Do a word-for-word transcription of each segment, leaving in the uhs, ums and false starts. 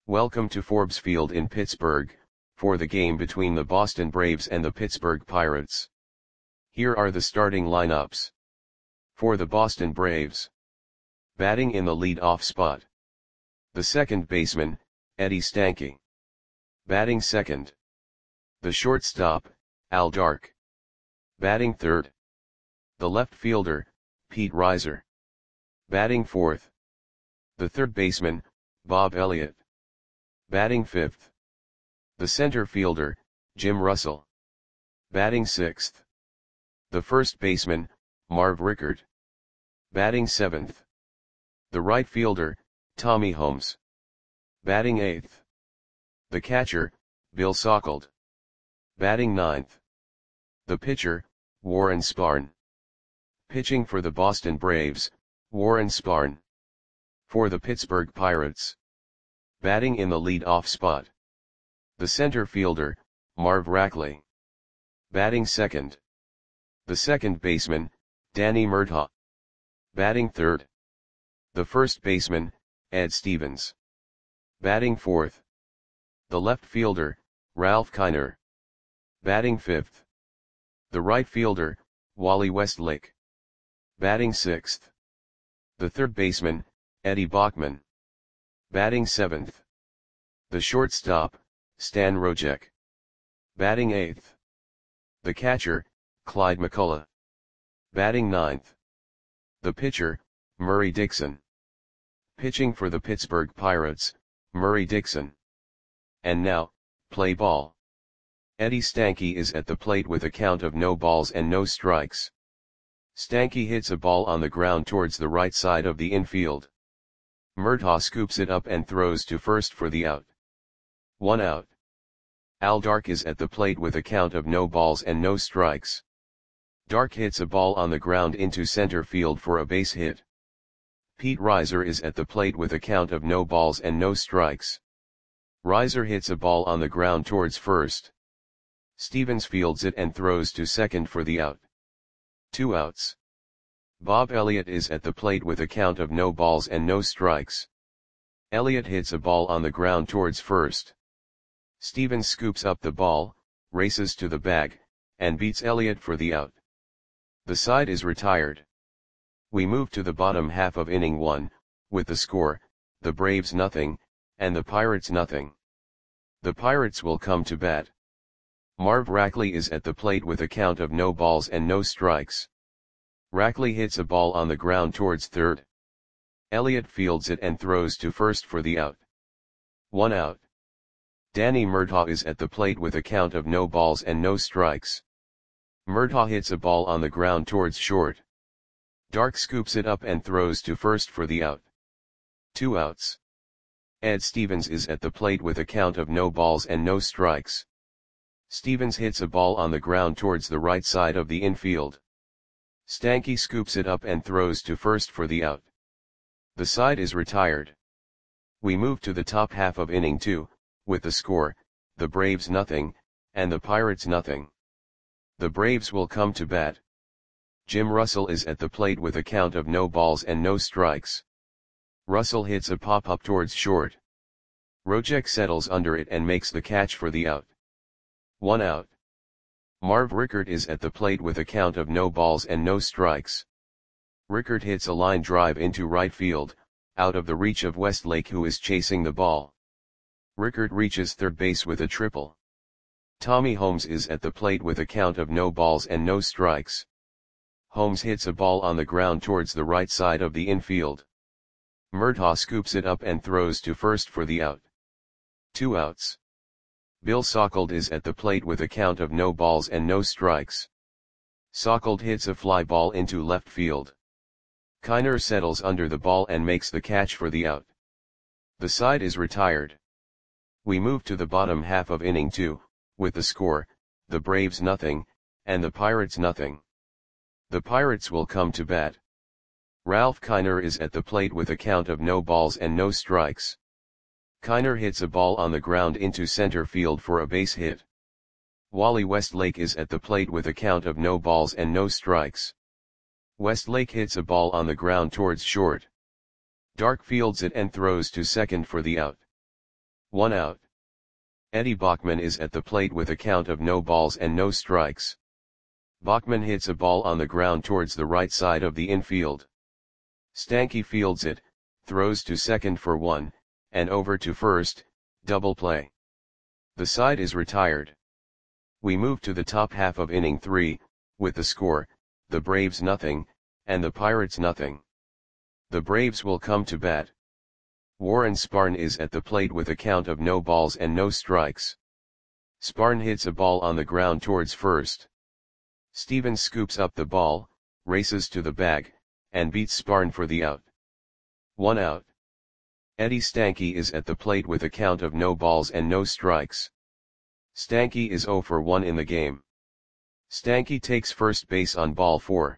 Welcome to Forbes Field in Pittsburgh, for the game between the Boston Braves and the Pittsburgh Pirates. Here are the starting lineups. For the Boston Braves. Batting in the lead-off spot. The second baseman, Eddie Stanky. Batting second. The shortstop, Al Dark. Batting third. The left fielder, Pete Reiser. Batting fourth. The third baseman, Bob Elliott. Batting fifth. The center fielder, Jim Russell. Batting sixth. The first baseman, Marv Rickert. Batting seventh. The right fielder, Tommy Holmes. Batting eighth. The catcher, Bill Sauckled. Batting ninth. The pitcher, Warren Spahn. Pitching for the Boston Braves, Warren Spahn. For the Pittsburgh Pirates. Batting in the lead-off spot. The center fielder, Marv Rackley. Batting second. The second baseman, Danny Murtaugh. Batting third. The first baseman, Ed Stevens. Batting fourth. The left fielder, Ralph Kiner. Batting fifth. The right fielder, Wally Westlake. Batting sixth. The third baseman, Eddie Bachman. Batting seventh. The shortstop, Stan Rojek. Batting eighth. The catcher, Clyde McCullough. Batting ninth. The pitcher, Murray Dixon. Pitching for the Pittsburgh Pirates, Murray Dixon. And now, play ball. Eddie Stanky is at the plate with a count of no balls and no strikes. Stanky hits a ball on the ground towards the right side of the infield. Murtaugh scoops it up and throws to first for the out. One out. Al Dark is at the plate with a count of no balls and no strikes. Dark hits a ball on the ground into center field for a base hit. Pete Reiser is at the plate with a count of no balls and no strikes. Reiser hits a ball on the ground towards first. Stevens fields it and throws to second for the out. Two outs. Bob Elliott is at the plate with a count of no balls and no strikes. Elliott hits a ball on the ground towards first. Stevens scoops up the ball, races to the bag, and beats Elliott for the out. The side is retired. We move to the bottom half of inning one, with the score, the Braves nothing, and the Pirates nothing. The Pirates will come to bat. Marv Rackley is at the plate with a count of no balls and no strikes. Rackley hits a ball on the ground towards third. Elliott fields it and throws to first for the out. One out. Danny Murtaugh is at the plate with a count of no balls and no strikes. Murtaugh hits a ball on the ground towards short. Dark scoops it up and throws to first for the out. Two outs. Ed Stevens is at the plate with a count of no balls and no strikes. Stevens hits a ball on the ground towards the right side of the infield. Stanky scoops it up and throws to first for the out. The side is retired. We move to the top half of inning two, with the score, the Braves nothing, and the Pirates nothing. The Braves will come to bat. Jim Russell is at the plate with a count of no balls and no strikes. Russell hits a pop-up towards short. Rojek settles under it and makes the catch for the out. One out. Marv Rickert is at the plate with a count of no balls and no strikes. Rickert hits a line drive into right field, out of the reach of Westlake, who is chasing the ball. Rickert reaches third base with a triple. Tommy Holmes is at the plate with a count of no balls and no strikes. Holmes hits a ball on the ground towards the right side of the infield. Murtaugh scoops it up and throws to first for the out. Two outs. Bill Sauckled is at the plate with a count of no balls and no strikes. Sauckled hits a fly ball into left field. Kiner settles under the ball and makes the catch for the out. The side is retired. We move to the bottom half of inning two, with the score, the Braves nothing, and the Pirates nothing. The Pirates will come to bat. Ralph Kiner is at the plate with a count of no balls and no strikes. Kiner hits a ball on the ground into center field for a base hit. Wally Westlake is at the plate with a count of no balls and no strikes. Westlake hits a ball on the ground towards short. Dark fields it and throws to second for the out. One out. Eddie Bachman is at the plate with a count of no balls and no strikes. Bachman hits a ball on the ground towards the right side of the infield. Stanky fields it, throws to second for one, and over to first, double play. The side is retired. We move to the top half of inning three, with the score, the Braves nothing, and the Pirates nothing. The Braves will come to bat. Warren Sparn is at the plate with a count of no balls and no strikes. Sparn hits a ball on the ground towards first. Stevens scoops up the ball, races to the bag, and beats Sparn for the out. One out. Eddie Stanky is at the plate with a count of no balls and no strikes. Stanky is oh for one in the game. Stanky takes first base on ball four.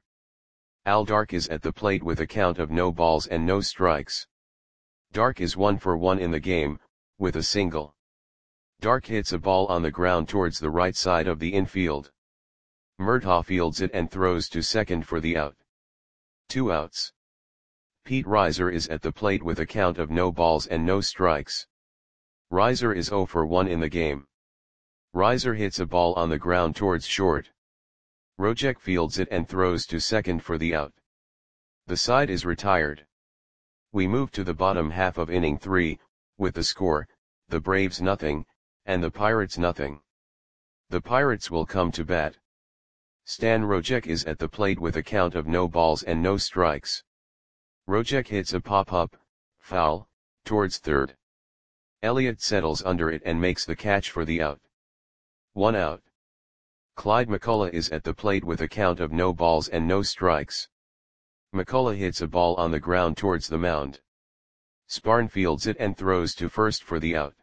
Al Dark is at the plate with a count of no balls and no strikes. Dark is one for one in the game, with a single. Dark hits a ball on the ground towards the right side of the infield. Murtaugh fields it and throws to second for the out. Two outs. Pete Reiser is at the plate with a count of no balls and no strikes. Reiser is oh for one in the game. Reiser hits a ball on the ground towards short. Rojek fields it and throws to second for the out. The side is retired. We move to the bottom half of inning three, with the score, the Braves nothing, and the Pirates nothing. The Pirates will come to bat. Stan Rojek is at the plate with a count of no balls and no strikes. Rojek hits a pop-up, foul, towards third. Elliott settles under it and makes the catch for the out. One out. Clyde McCullough is at the plate with a count of no balls and no strikes. McCullough hits a ball on the ground towards the mound. Sparn fields it and throws to first for the out.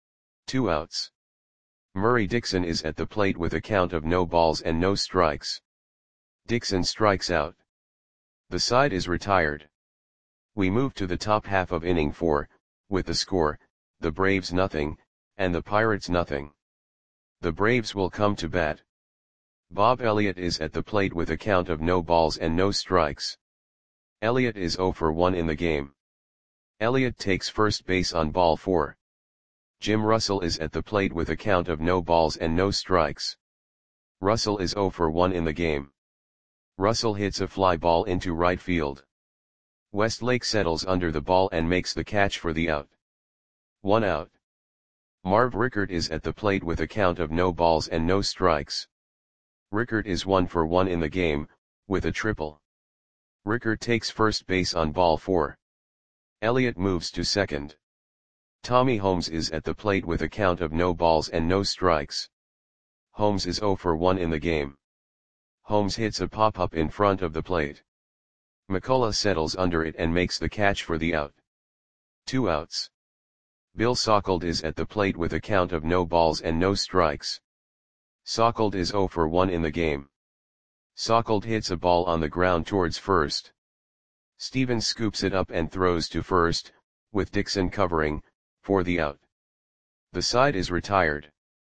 Two outs. Murray Dixon is at the plate with a count of no balls and no strikes. Dixon strikes out. The side is retired. We move to the top half of inning four, with the score, the Braves nothing, and the Pirates nothing. The Braves will come to bat. Bob Elliott is at the plate with a count of no balls and no strikes. Elliott is oh for one in the game. Elliott takes first base on ball four. Jim Russell is at the plate with a count of no balls and no strikes. Russell is oh for one in the game. Russell hits a fly ball into right field. Westlake settles under the ball and makes the catch for the out. One out. Marv Rickert is at the plate with a count of no balls and no strikes. Rickert is one for one in the game, with a triple. Rickert takes first base on ball four. Elliott moves to second. Tommy Holmes is at the plate with a count of no balls and no strikes. Holmes is oh for one in the game. Holmes hits a pop-up in front of the plate. McCullough settles under it and makes the catch for the out. Two outs. Bill Sauckled is at the plate with a count of no balls and no strikes. Sauckled is oh for one in the game. Sauckled hits a ball on the ground towards first. Stevens scoops it up and throws to first, with Dixon covering, for the out. The side is retired.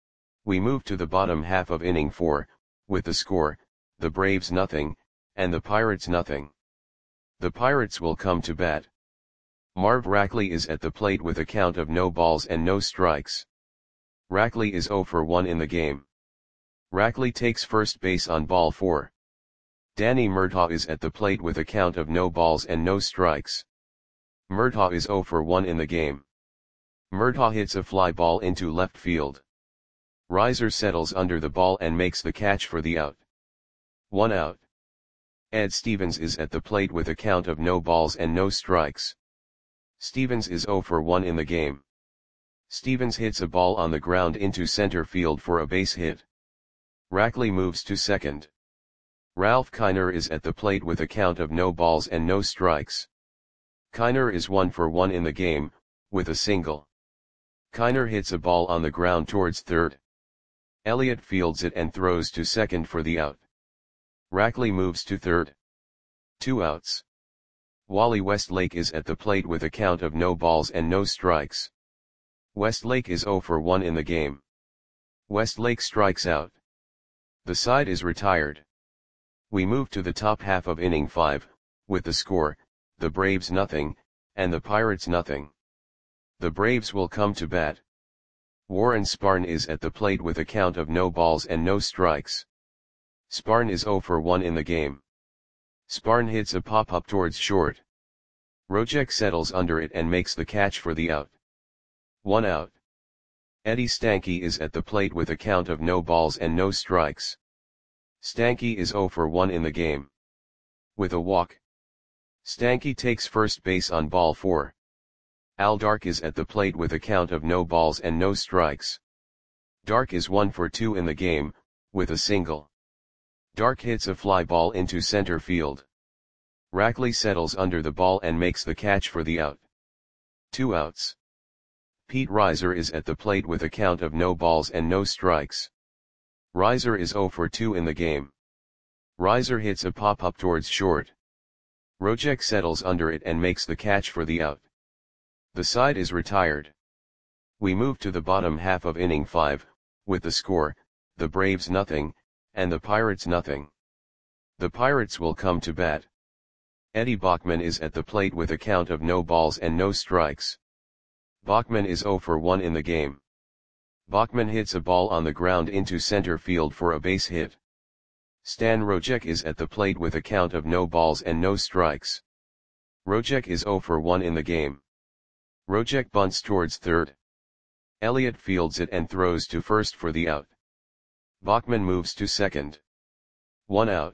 We move to the bottom half of inning four, with the score, the Braves nothing, and the Pirates nothing. The Pirates will come to bat. Marv Rackley is at the plate with a count of no balls and no strikes. Rackley is oh for one in the game. Rackley takes first base on ball four. Danny Murtaugh is at the plate with a count of no balls and no strikes. Murtaugh is oh for one in the game. Murtaugh hits a fly ball into left field. Reiser settles under the ball and makes the catch for the out. One out. Ed Stevens is at the plate with a count of no balls and no strikes. Stevens is oh for one in the game. Stevens hits a ball on the ground into center field for a base hit. Rackley moves to second. Ralph Kiner is at the plate with a count of no balls and no strikes. Kiner is one for one in the game, with a single. Kiner hits a ball on the ground towards third. Elliott fields it and throws to second for the out. Rackley moves to third. Two outs. Wally Westlake is at the plate with a count of no balls and no strikes. Westlake is oh for one in the game. Westlake strikes out. The side is retired. We move to the top half of inning five, with the score, the Braves nothing, and the Pirates nothing. The Braves will come to bat. Warren Sparn is at the plate with a count of no balls and no strikes. Sparn is zero for one in the game. Sparn hits a pop-up towards short. Rojek settles under it and makes the catch for the out. One out. Eddie Stanky is at the plate with a count of no balls and no strikes. Stanky is zero for one in the game. With a walk. Stanky takes first base on ball four. Al Dark is at the plate with a count of no balls and no strikes. Dark is one for two in the game, with a single. Dark hits a fly ball into center field. Rackley settles under the ball and makes the catch for the out. Two outs. Pete Reiser is at the plate with a count of no balls and no strikes. Reiser is zero for two in the game. Reiser hits a pop-up towards short. Rojek settles under it and makes the catch for the out. The side is retired. We move to the bottom half of inning five, with the score, the Braves nothing, and the Pirates nothing. The Pirates will come to bat. Eddie Bachman is at the plate with a count of no balls and no strikes. Bachman is zero for one in the game. Bachman hits a ball on the ground into center field for a base hit. Stan Rojek is at the plate with a count of no balls and no strikes. Rojek is zero for one in the game. Rojek bunts towards third. Elliott fields it and throws to first for the out. Bachman moves to second. One out.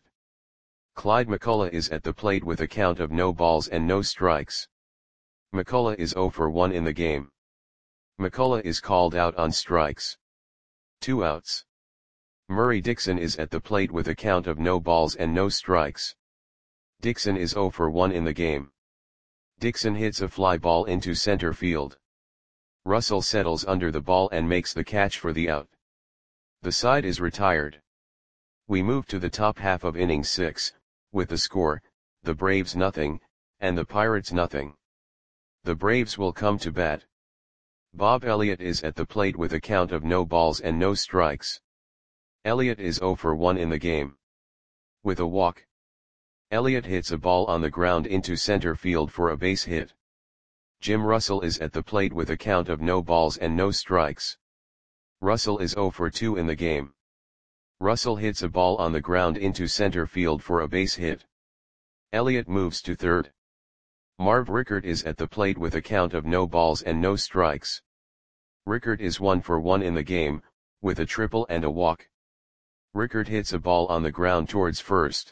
Clyde McCullough is at the plate with a count of no balls and no strikes. McCullough is zero for one in the game. McCullough is called out on strikes. Two outs. Murray Dixon is at the plate with a count of no balls and no strikes. Dixon is zero for one in the game. Dixon hits a fly ball into center field. Russell settles under the ball and makes the catch for the out. The side is retired. We move to the top half of inning six, with the score, the Braves nothing, and the Pirates nothing. The Braves will come to bat. Bob Elliott is at the plate with a count of no balls and no strikes. Elliott is zero for one in the game. With a walk. Elliott hits a ball on the ground into center field for a base hit. Jim Russell is at the plate with a count of no balls and no strikes. Russell is zero for two in the game. Russell hits a ball on the ground into center field for a base hit. Elliott moves to third. Marv Rickert is at the plate with a count of no balls and no strikes. Rickert is one for one in the game, with a triple and a walk. Rickert hits a ball on the ground towards first.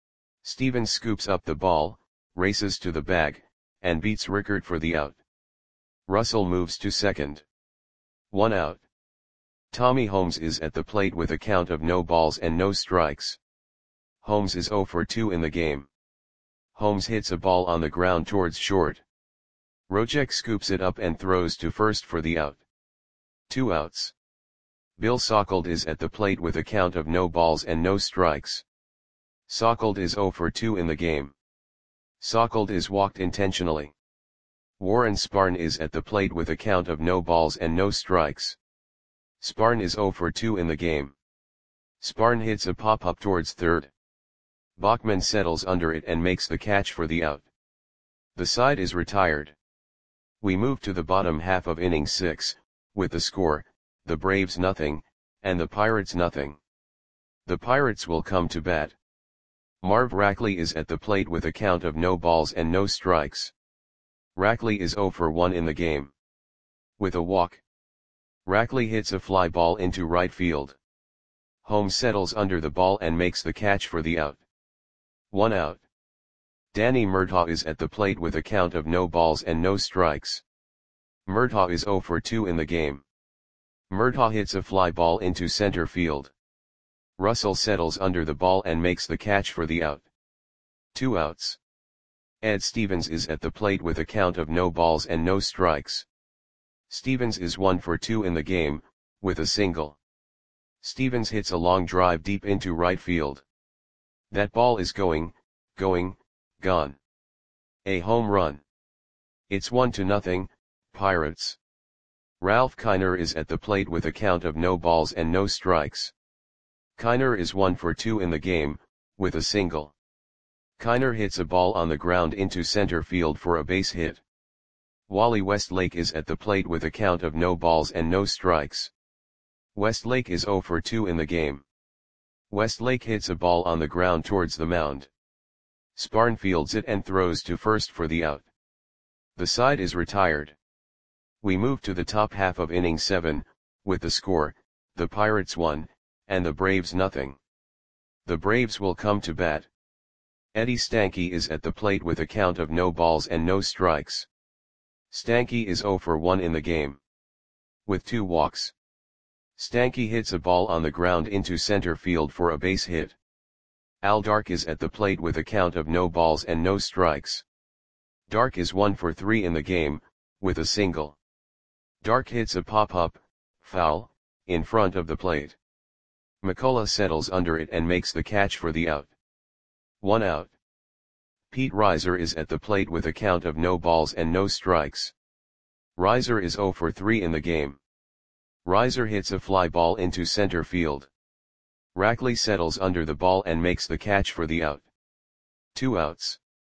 Stevens scoops up the ball, races to the bag, and beats Rickert for the out. Russell moves to second. One out. Tommy Holmes is at the plate with a count of no balls and no strikes. Holmes is zero for two in the game. Holmes hits a ball on the ground towards short. Rojek scoops it up and throws to first for the out. Two outs. Bill Sauckled is at the plate with a count of no balls and no strikes. Sauckled is zero for two in the game. Sauckled is walked intentionally. Warren Sparn is at the plate with a count of no balls and no strikes. Sparn is zero for two in the game. Sparn hits a pop-up towards third. Bachman settles under it and makes the catch for the out. The side is retired. We move to the bottom half of inning six, with the score, the Braves nothing, and the Pirates nothing. The Pirates will come to bat. Marv Rackley is at the plate with a count of no balls and no strikes. Rackley is zero for one in the game. With a walk. Rackley hits a fly ball into right field. Holmes settles under the ball and makes the catch for the out. One out. Danny Murtaugh is at the plate with a count of no balls and no strikes. Murtaugh is zero for two in the game. Murtaugh hits a fly ball into center field. Russell settles under the ball and makes the catch for the out. Two outs. Ed Stevens is at the plate with a count of no balls and no strikes. Stevens is one for two in the game, with a single. Stevens hits a long drive deep into right field. That ball is going, going, gone. A home run. It's one to nothing, Pirates. Ralph Kiner is at the plate with a count of no balls and no strikes. Kiner is one for two in the game, with a single. Kiner hits a ball on the ground into center field for a base hit. Wally Westlake is at the plate with a count of no balls and no strikes. Westlake is zero for two in the game. Westlake hits a ball on the ground towards the mound. Sparn fields it and throws to first for the out. The side is retired. We move to the top half of inning seven, with the score, the Pirates one, and the Braves nothing. The Braves will come to bat. Eddie Stanky is at the plate with a count of no balls and no strikes. Stanky is zero for one in the game. With two walks. Stanky hits a ball on the ground into center field for a base hit. Al Dark is at the plate with a count of no balls and no strikes. Dark is one for three in the game, with a single. Dark hits a pop-up, foul, in front of the plate. McCullough settles under it and makes the catch for the out. One out. Pete Reiser is at the plate with a count of no balls and no strikes. Reiser is zero for three in the game. Reiser hits a fly ball into center field. Rackley settles under the ball and makes the catch for the out. Two outs.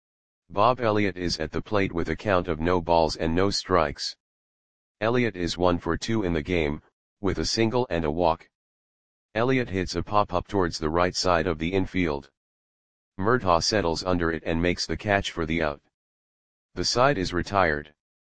Bob Elliott is at the plate with a count of no balls and no strikes. Elliott is one for two in the game, with a single and a walk. Elliott hits a pop-up towards the right side of the infield. Murtaugh settles under it and makes the catch for the out. The side is retired.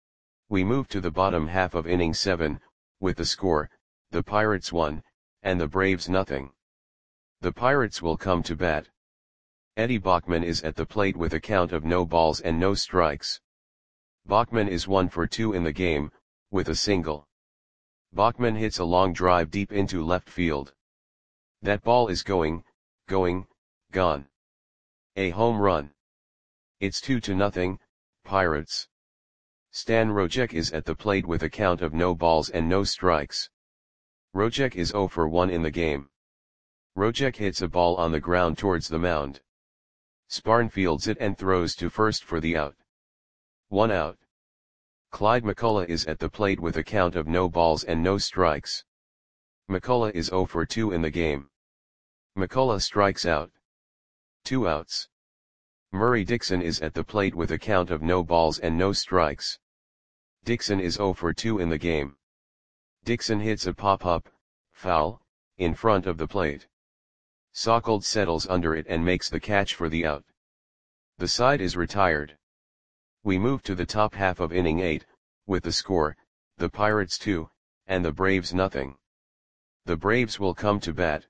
We move to the bottom half of inning seven, with the score, the Pirates one, and the Braves nothing. The Pirates will come to bat. Eddie Bachman is at the plate with a count of no balls and no strikes. Bachman is one for two in the game, with a single. Bachman hits a long drive deep into left field. That ball is going, going, gone. A home run. It's two to nothing, Pirates. Stan Rojek is at the plate with a count of no balls and no strikes. Rojek is zero for one in the game. Rojek hits a ball on the ground towards the mound. Sparn fields it and throws to first for the out. One out. Clyde McCullough is at the plate with a count of no balls and no strikes. McCullough is zero for two in the game. McCullough strikes out. Two outs. Murray Dixon is at the plate with a count of no balls and no strikes. Dixon is zero for two in the game. Dixon hits a pop-up, foul, in front of the plate. Sauckled settles under it and makes the catch for the out. The side is retired. We move to the top half of inning eight, with the score, the Pirates two, and the Braves nothing. The Braves will come to bat.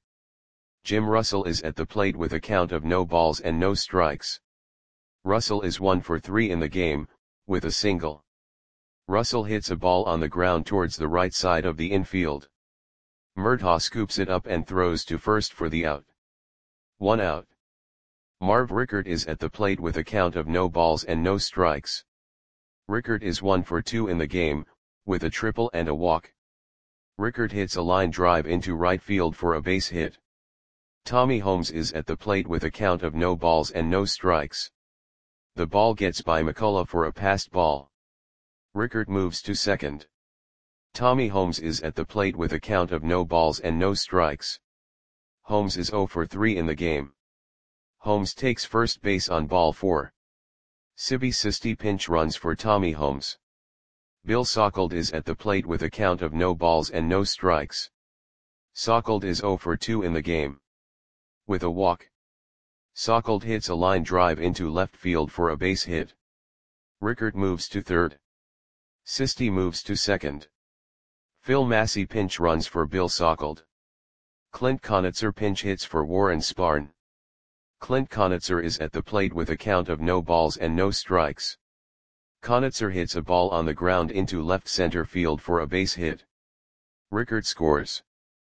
Jim Russell is at the plate with a count of no balls and no strikes. Russell is one for three in the game, with a single. Russell hits a ball on the ground towards the right side of the infield. Murtaugh scoops it up and throws to first for the out. One out. Marv Rickert is at the plate with a count of no balls and no strikes. Rickert is one for two in the game, with a triple and a walk. Rickert hits a line drive into right field for a base hit. Tommy Holmes is at the plate with a count of no balls and no strikes. The ball gets by McCullough for a passed ball. Rickert moves to second. Tommy Holmes is at the plate with a count of no balls and no strikes. Holmes is zero for three in the game. Holmes takes first base on ball four. Sibby Sisti pinch runs for Tommy Holmes. Bill Sauckled is at the plate with a count of no balls and no strikes. Sauckled is zero for two in the game. With a walk. Sauckled hits a line drive into left field for a base hit. Rickert moves to third. Sisti moves to second. Phil Massey pinch runs for Bill Sauckled. Clint Conitzer pinch hits for Warren Sparn. Clint Conitzer is at the plate with a count of no balls and no strikes. Conitzer hits a ball on the ground into left center field for a base hit. Rickert scores.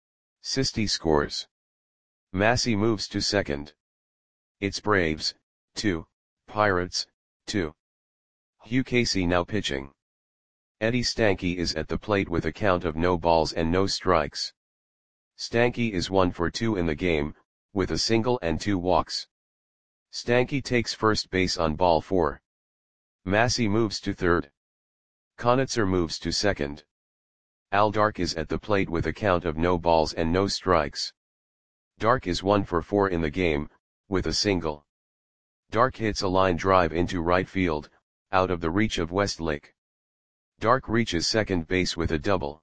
Sisti scores. Massey moves to second. It's Braves, two, Pirates, two. Hugh Casey now pitching. Eddie Stanky is at the plate with a count of no balls and no strikes. Stanky is one for two in the game, with a single and two walks. Stanky takes first base on ball four. Massey moves to third. Conitzer moves to second. Al Dark is at the plate with a count of no balls and no strikes. Dark is one for four in the game, with a single. Dark hits a line drive into right field, out of the reach of Westlake. Dark reaches second base with a double.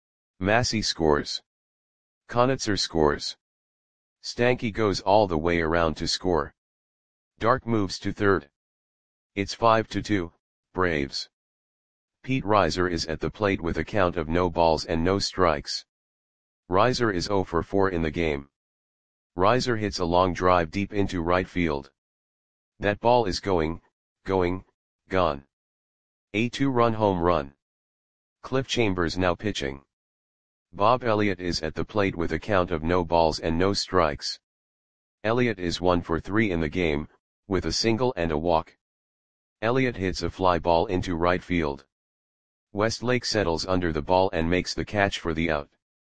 Massey scores. Konitzer scores. Stanky goes all the way around to score. Dark moves to third. It's five to two, Braves. Pete Reiser is at the plate with a count of no balls and no strikes. Reiser is zero for four in the game. Reiser hits a long drive deep into right field. That ball is going, going, gone. A two-run home run. Cliff Chambers now pitching. Bob Elliott is at the plate with a count of no balls and no strikes. Elliott is one for three in the game, with a single and a walk. Elliott hits a fly ball into right field. Westlake settles under the ball and makes the catch for the out.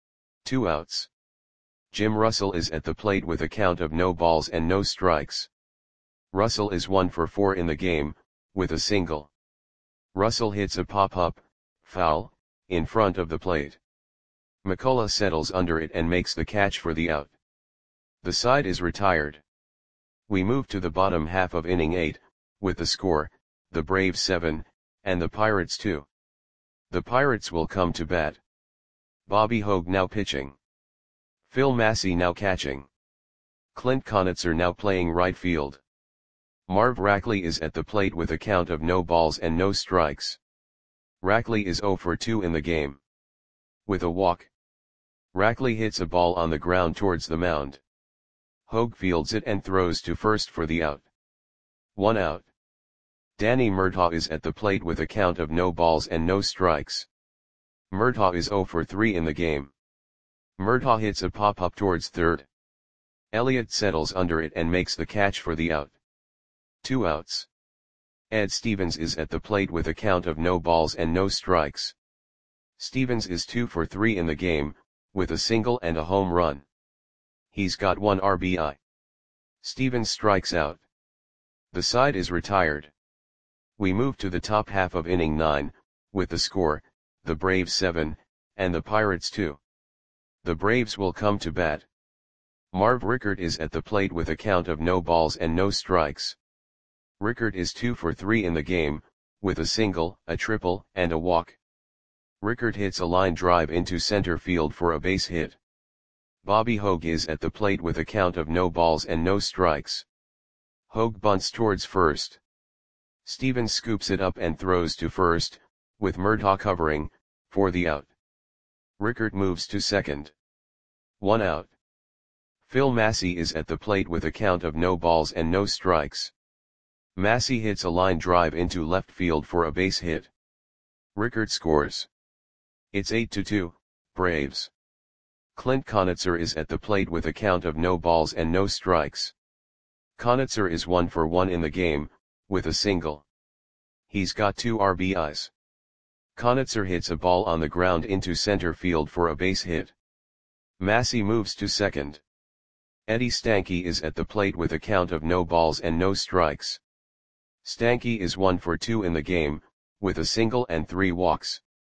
Two outs. Jim Russell is at the plate with a count of no balls and no strikes. Russell is one for four in the game, with a single. Russell hits a pop-up, foul, in front of the plate. McCullough settles under it and makes the catch for the out. The side is retired. We move to the bottom half of inning eight, with the score, the Braves seven, and the Pirates two. The Pirates will come to bat. Bobby Hogue now pitching. Phil Massey now catching. Clint Konitzer now playing right field. Marv Rackley is at the plate with a count of no balls and no strikes. Rackley is zero for two in the game. With a walk. Rackley hits a ball on the ground towards the mound. Hogue fields it and throws to first for the out. One out. Danny Murtaugh is at the plate with a count of no balls and no strikes. Murtaugh is zero for three in the game. Murtaugh hits a pop-up towards third. Elliott settles under it and makes the catch for the out. Two outs. Ed Stevens is at the plate with a count of no balls and no strikes. Stevens is two for three in the game, with a single and a home run. He's got one R B I. Stevens strikes out. The side is retired. We move to the top half of inning nine, with the score, the Braves seven, and the Pirates two. The Braves will come to bat. Marv Rickert is at the plate with a count of no balls and no strikes. Rickert is two for three in the game, with a single, a triple, and a walk. Rickert hits a line drive into center field for a base hit. Bobby Hogue is at the plate with a count of no balls and no strikes. Hogue bunts towards first. Stevens scoops it up and throws to first, with Murtaugh covering, for the out. Rickert moves to second. One out. Phil Massey is at the plate with a count of no balls and no strikes. Massey hits a line drive into left field for a base hit. Rickert scores. It's eight to two, Braves. Clint Konitzer is at the plate with a count of no balls and no strikes. Konitzer is one for one in the game, with a single. He's got two R B Is. Konitzer hits a ball on the ground into center field for a base hit. Massey moves to second. Eddie Stanky is at the plate with a count of no balls and no strikes. Stanky is one for two in the game, with a single and three walks.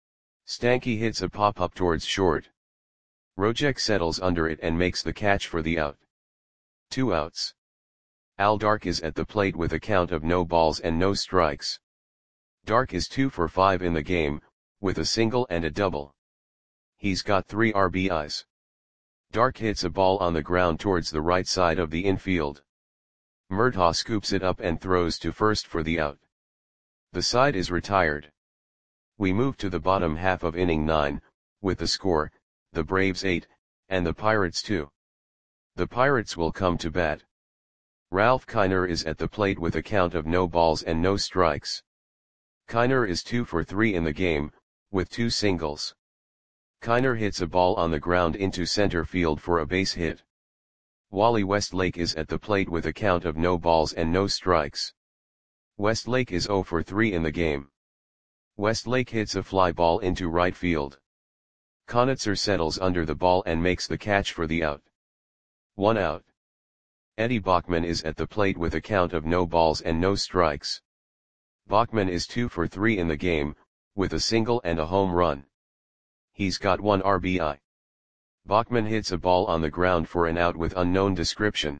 Stanky hits a pop-up towards short. Rojek settles under it and makes the catch for the out. Two outs. Al Dark is at the plate with a count of no balls and no strikes. Dark is two for five in the game, with a single and a double. He's got three R B Is. Dark hits a ball on the ground towards the right side of the infield. Murtaugh scoops it up and throws to first for the out. The side is retired. We move to the bottom half of inning nine, with the score, the Braves eight, and the Pirates two. The Pirates will come to bat. Ralph Kiner is at the plate with a count of no balls and no strikes. Kiner is two for three in the game, with two singles. Kiner hits a ball on the ground into center field for a base hit. Wally Westlake is at the plate with a count of no balls and no strikes. Westlake is zero for three in the game. Westlake hits a fly ball into right field. Konitzer settles under the ball and makes the catch for the out. One out. Eddie Bachman is at the plate with a count of no balls and no strikes. Bachman is two for three in the game, with a single and a home run. He's got one R B I. Bachman hits a ball on the ground for an out with unknown description.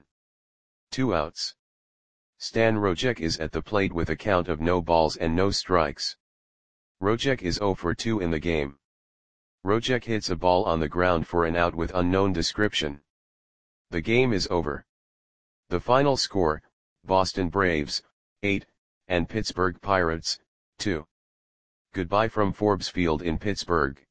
Two outs. Stan Rojek is at the plate with a count of no balls and no strikes. Rojek is zero for two in the game. Rojek hits a ball on the ground for an out with unknown description. The game is over. The final score, Boston Braves, eight, and Pittsburgh Pirates, two. Goodbye from Forbes Field in Pittsburgh.